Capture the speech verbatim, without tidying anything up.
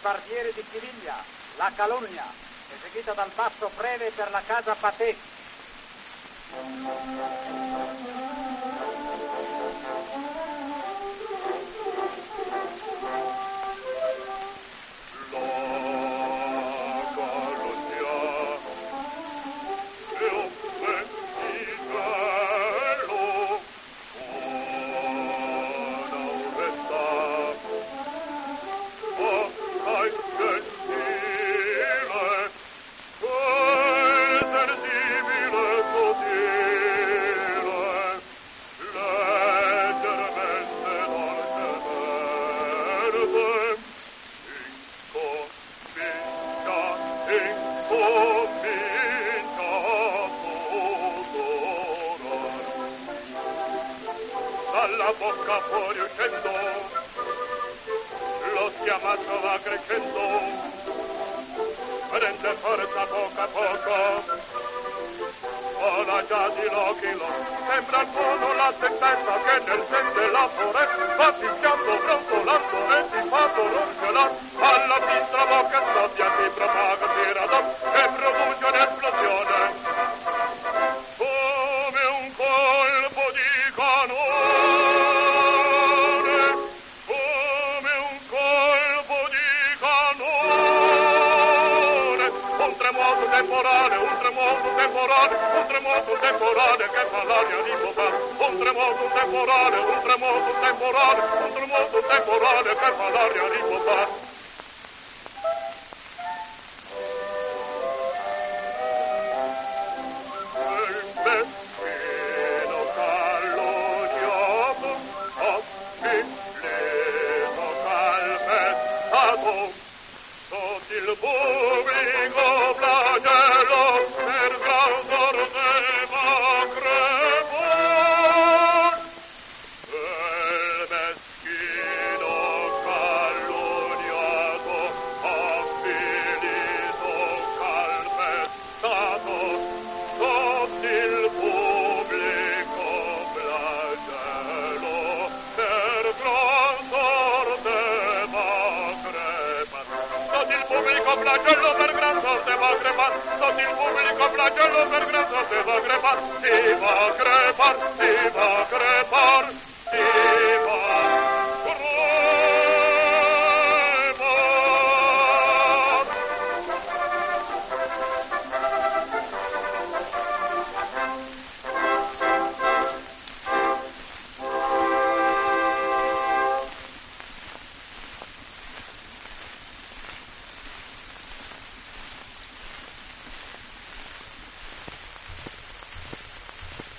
barbiere di Siviglia, La calunnia, eseguita dal basso breve per la casa Patek. Dalla bocca fuori uscendo, lo schiamazzo va crescendo, prende forza poco a poco, vola già di lochilo, sembra al fondo la sentenza che nel sente la foresta, va fischiando, brontolando e si fa ronziolar, alla sinistra bocca scoppia, si propaga, si radon e produce un'esplosione, come un colpo di canone. Un tremoto temporale, un tremoto temporale, un tremoto temporale che fa l'aria di Bobà. Un tremoto temporale, un tremoto temporale, un tremoto temporale che fa l'aria di Bobà. Il meschino calunniato, affiliato calpestato, sotto il pubblico flagello per gran sorte va crepar. Il meschino calunniato, affilito, calpestato, sotto il pubblico flagello per gran sorte va crepar. Sotto il pubblico flagello per gran sorte va crepar, sotto il pubblico flagello per gran sorte va crepar, si va crepar, si va crepar.